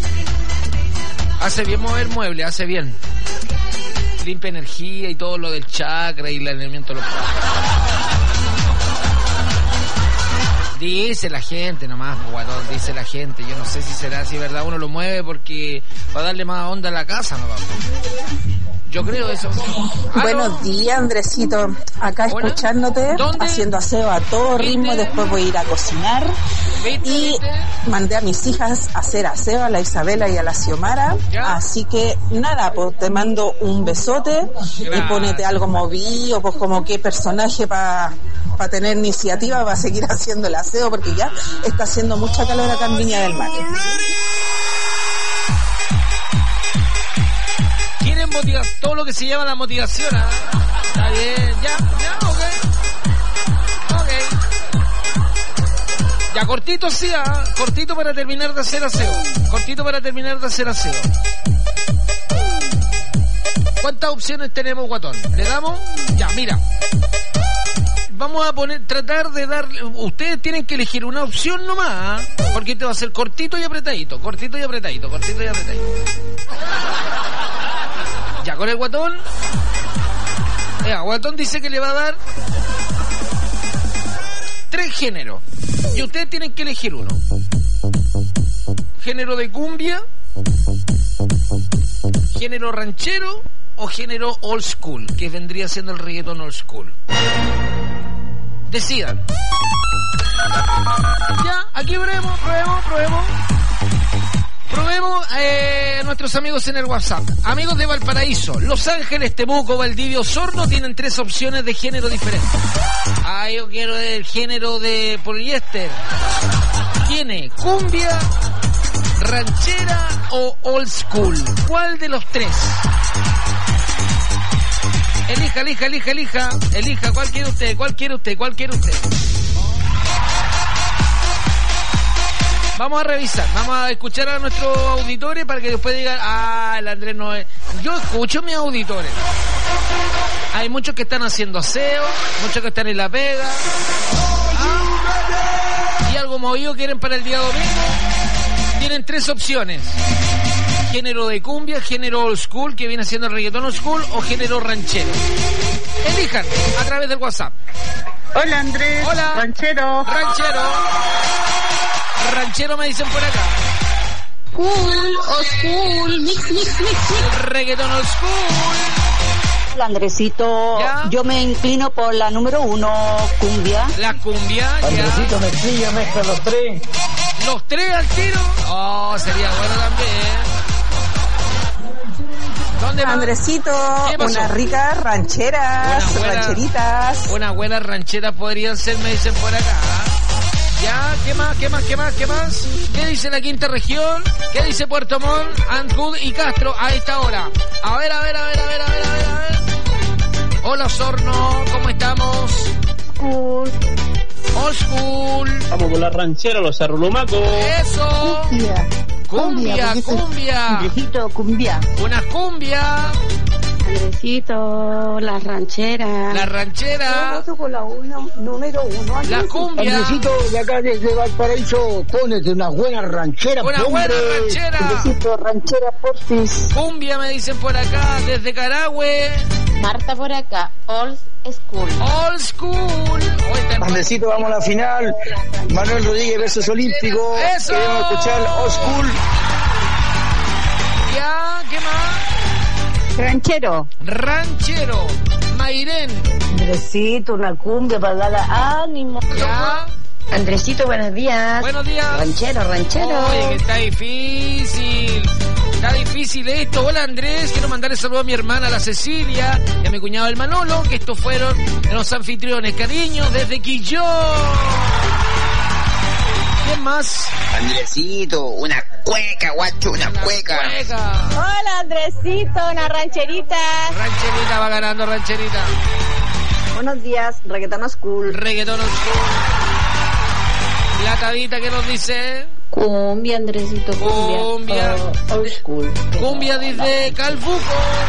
Hace bien mover muebles, hace bien. Limpia energía y todo lo del chakra y el alineamiento de los... Dice la gente nomás, guatón, dice la gente. Yo no sé si será así, ¿verdad? Uno lo mueve porque para darle más onda a la casa, nomás. Yo creo eso. Buenos días, Andresito. Acá Hola. Escuchándote, ¿Dónde? haciendo aseo a todo ritmo. Después voy a ir a cocinar. ¿Viste? Y mandé a mis hijas a hacer aseo, a la Isabela y a la Xiomara. ¿Ya? Así que nada, pues te mando un besote. Gracias. Y ponete algo movido, pues como qué personaje para pa tener iniciativa, para seguir haciendo el aseo, porque ya está haciendo mucha calor acá en Viña del Mar. Quieren motivar todo lo que se llama la motivación, ¿ah? Está bien, ya, ya, ok. Ok. Ya, cortito sí, ¿ah? Cortito para terminar de hacer aseo. Cortito para terminar de hacer aseo. ¿Cuántas opciones tenemos, guatón? ¿Le damos? Ya, mira. Vamos a poner, tratar de dar, ustedes tienen que elegir una opción nomás, ¿eh? Porque este va a ser cortito y apretadito, cortito y apretadito, cortito y apretadito. Ya, con el guatón, el guatón dice que le va a dar tres géneros, y ustedes tienen que elegir uno. Género de cumbia, género ranchero o género old school, que vendría siendo el reggaetón old school. Decidan. Ya, aquí probemos, probemos, probemos. Probemos eh, nuestros amigos en el WhatsApp. Amigos de Valparaíso, Los Ángeles, Temuco, Valdivia, Osorno tienen tres opciones de género diferentes. Ah, yo quiero el género de poliéster. Tiene cumbia, ranchera o old school. ¿Cuál de los tres? Elija, elija, elija, elija, elija, ¿cuál quiere usted? ¿Cuál quiere usted? ¿Cuál quiere usted? Vamos a revisar, vamos a escuchar a nuestros auditores para que después digan, ah, el Andrés no es... Yo escucho a mis auditores. Hay muchos que están haciendo aseo, muchos que están en la pega. Ah, y algo movido quieren para el día domingo. Tienen tres opciones. Género de cumbia, género old school, que viene siendo el reggaetón old school, o género ranchero. Elijan a través del WhatsApp. Hola, Andrés. Hola. Ranchero. Ranchero. Ranchero me dicen por acá. Cool, old school, mix, mix, mix, mix. Reggaetón old school. Hola, Andresito. ¿Ya? Yo me inclino por la número uno, cumbia. La cumbia, Andresito, mezclilla, mezcla los tres. ¿Los tres al tiro? Oh, sería bueno también. ¿Dónde va? Andresito, unas ricas rancheras, Una buena, rancheritas. Unas buenas rancheras podrían ser, me dicen por acá. Ya, ¿qué más, qué más, qué más, qué más? ¿Qué dice la quinta región? ¿Qué dice Puerto Montt, Ancud y Castro a esta hora? A ver, a ver, a ver, a ver, a ver, a ver, a ver. Hola, Osorno, ¿cómo estamos? Cool. Old school. Vamos con la ranchera, los arrulumacos. Eso. Cumbia. Cumbia, cumbia. Viejito, cumbia. Una cumbia. Andresito, las rancheras. La ranchera. Yo voto con la uno, número uno. La cumbia. Andresito, de acá desde Valparaíso, ponete una buena ranchera. Una hombre. buena ranchera. Andresito, ranchera, porfis. Cumbia me dicen por acá, desde Carahue. Marta por acá, old school. Old school. Andresito, vamos a la final. Manuel Rodríguez versus Olímpico. Eso. Queremos escuchar Old School. Ya, ¿qué más? Ranchero. Ranchero. Mairén. Andresito, una cumbia para darle ánimo. Ya. Andresito, buenos días. Buenos días. Ranchero, ranchero. Oye, que está difícil. Está difícil esto. Hola, Andrés. Quiero mandarle saludo a mi hermana, la Cecilia, y a mi cuñado, el Manolo, que estos fueron los anfitriones. Cariños desde Quillón. ¿Quién más? Andresito, una cueca, guacho, una, una cueca. cueca. Hola, Andresito, una rancherita. Rancherita va ganando, rancherita. Buenos días, reggaetón school. Reggaetón school. La tabita que nos dice... Cumbia, Andresito, cumbia. Cumbia. Uh, old school. Cumbia desde Calbuco.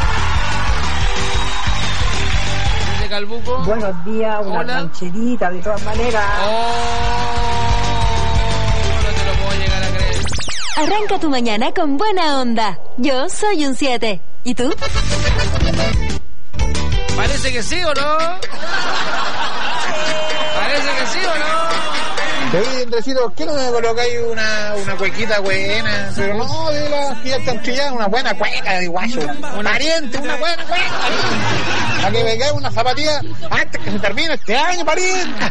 Desde Calbuco. Buenos días, una Hola. rancherita, de todas maneras. Oh, no te lo puedo llegar a creer. Arranca tu mañana con buena onda. Yo soy un siete. ¿Y tú? Parece que sí, ¿o no? Parece que sí, ¿o no? Sí, Andresito, ¿por qué no me colocáis una, una cuequita buena? Pero no, de las que ya están trilladas, una buena cueca de guacho. Una pariente, una buena cueca. Para que me caiga una zapatilla antes que se termine este año, pariente.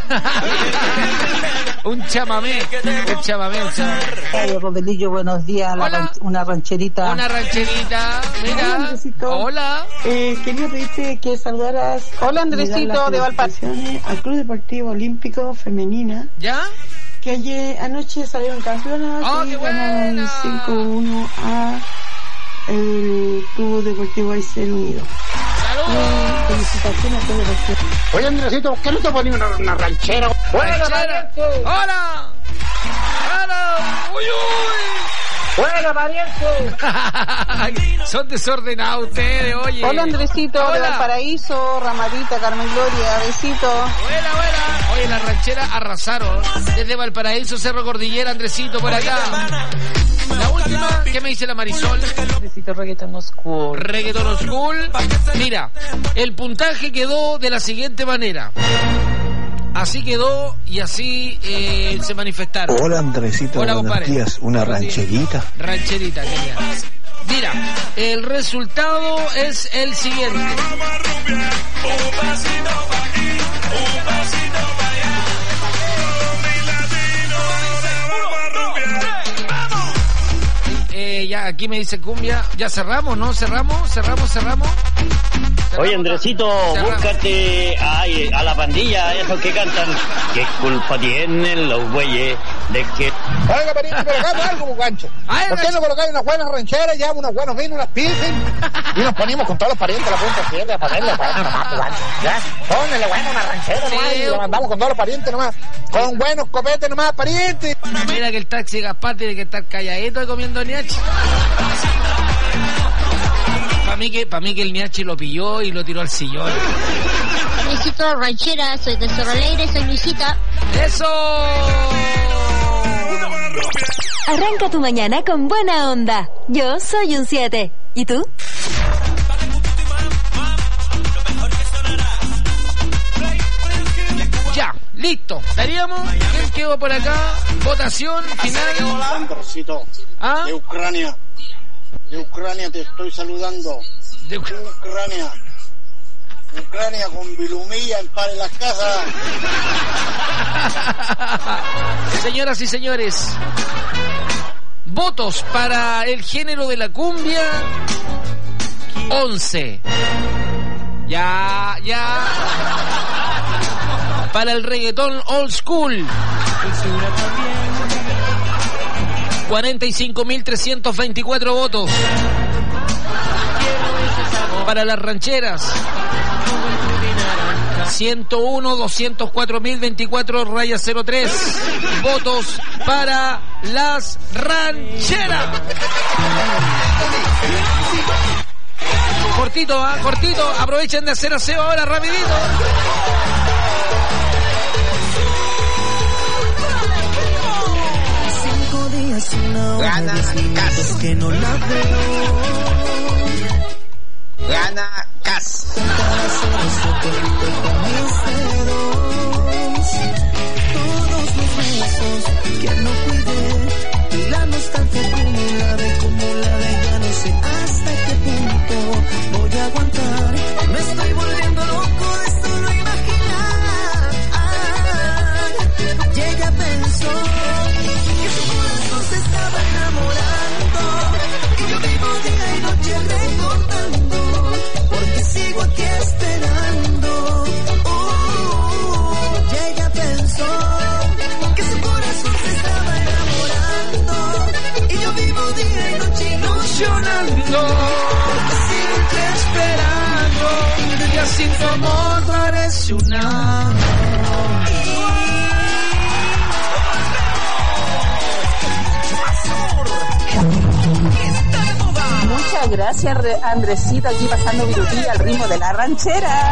Un chamamé, un chamamé, un chamamé. Ay, Rodelillo, buenos días. La ran- una rancherita. Una rancherita, mira. Hola, Andresito. Hola. Eh, quería pedirte que saludaras. Hola, Andresito, de Valparaíso. Al Club Deportivo Olímpico Femenina. ¿Ya? Que ayer anoche salieron campeonas. ¡Oh, y qué ganaron buena! cinco uno a el Club Deportivo Aysén Unido. Eh, felicitaciones a todos los. Oye, Andresito, ¿por qué no te pones una, una ranchera? ¡Buena, pariente! ¡Hola! ¡Hola! ¡Uy, uy! ¡Buena, pariente! Son desordenados ustedes, oye. Hola, Andresito, Hola. de Valparaíso, Ramadita, Carmen Gloria, besito. Buena, buena. Oye, la ranchera arrasaron. Desde Valparaíso, Cerro Cordillera, Andresito, por acá. La última, ¿qué me dice la Marisol? Andresito, Reggaeton Oscuro. Reggaeton Oscuro. Mira, el puntaje quedó de la siguiente manera. Así quedó y así eh, se manifestaron. Hola, Andresito, Hola, buenos compadre. días. Una Buenos días. rancherita. Rancherita, genial. Mira, el resultado es el siguiente. Eh, ya, aquí me dice Cumbia. Ya cerramos, ¿no? Cerramos, cerramos, cerramos. Oye, Andresito, Cerramos. búscate ay, a la pandilla, esos que cantan. ¿Qué culpa tienen los güeyes de que... Oiga, pariente, pero hagamos algo, gancho. ¿Por qué no colocáis unas buenas rancheras, llevamos unos buenos vinos, unas pilsen? Y nos ponemos con todos los parientes a la punta siete a ponerle bueno nomás, pues, gancho. ¿Ya? Pónele bueno una ranchera nomás y lo mandamos con todos los parientes nomás. Con buenos copetes nomás, parientes. Mira que el taxi Gaspar tiene que estar calladito y comiendo ñachi. Para mí que, para mí que el ñachi lo pilló y lo tiró al sillón. Necesito ranchera, soy de Cerro Alegre, soy Luisita. ¡Eso! Arranca tu mañana con buena onda. Yo soy un siete. ¿Y tú? Ya, listo. ¿Estaríamos? ¿Quién quedó por acá? Votación final. Andresito, ¿Ah? de Ucrania. De Ucrania te estoy saludando. De Ucrania. Ucrania con Vilumilla en par en las casas. Señoras y señores, votos para el género de la cumbia, once. Ya, ya. Para el reggaetón old school, cuarenta y cinco mil trescientos veinticuatro votos. Para las rancheras, ciento uno, doscientos cuatro mil veinticuatro raya cero tres votos para las rancheras. Cortito, ¿ah? Cortito. Aprovechen de hacer aseo ahora, rapidito. Cinco días, una hora, diez minutos que no la veo. Gana Cas. Todos los besos que no cuidé y la nostalgia acumulada y acumulada ya no sé hasta qué punto voy a aguantar. Me estoy volviendo loco de solo imaginar. Y ella pensó que su corazón se estaba enamorando y yo vivo día y noche recordando. Porque sigo aquí esperando. Uh, y ella pensó que su corazón se estaba enamorando y yo vivo día y noche ilusionando. Porque sigo aquí esperando. Y así tu amor parece una. Muchas gracias, Re- Andresito, aquí pasando virutilla al ritmo de la ranchera.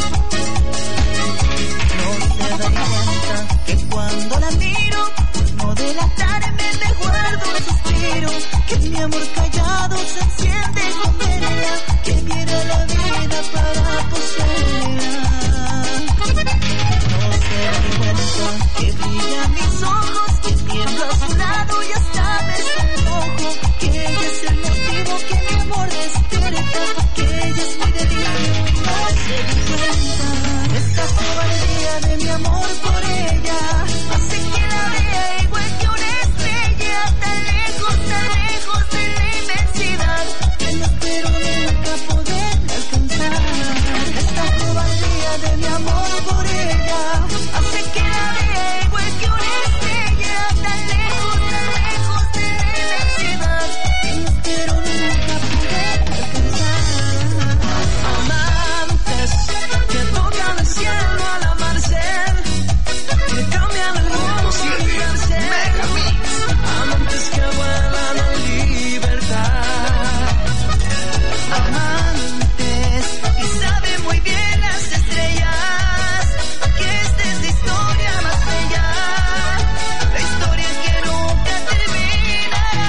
No se da cuenta que cuando la miro no delatarme me guardo un suspiro, que mi amor callado se enciende con vela, que diera la vida para poseerla. No se dan cuenta que brillan mis ojos, que tiemblo a su lado y hasta me sonrojo, que ella es el motivo que mi amor despierta, que ella es muy débil, no se dan cuenta. Esta cobardía de mi amor por ella hace que la vea igual que una estrella, tan lejos, tan lejos de la inmensidad, que no espero nunca poderla alcanzar. Esta cobardía de mi amor por ella hace que la vea igual que una estrella, tan lejos, tan lejos de la inmensidad, que no espero nunca poderla alcanzar. Amantes que tocan el cielo al amarse, que cambian el mundo sin mirarse, amantes que vuelan en libertad, amantes que saben muy bien las estrellas, que esta es la historia más bella, la historia que nunca terminará.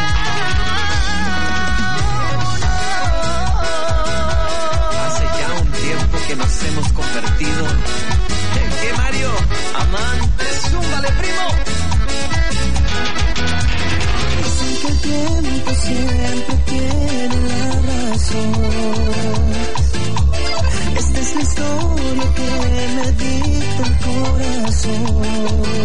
Hace ya un tiempo que nos hemos convertido en que Mario, amantes, zúmbale primo. Dicen que el tiempo siempre tiene la razón. Esta es la historia que me dicta el corazón.